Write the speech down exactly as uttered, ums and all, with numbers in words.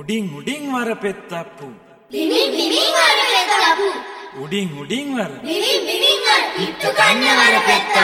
උඩින් උඩින් වර පෙත්තප්පු බිමින් බිමින් වර පෙත්තප්පු උඩින් උඩින් වර බිමින් බිමින් වර පිට්ටු කන්න වර පෙත්තප්පු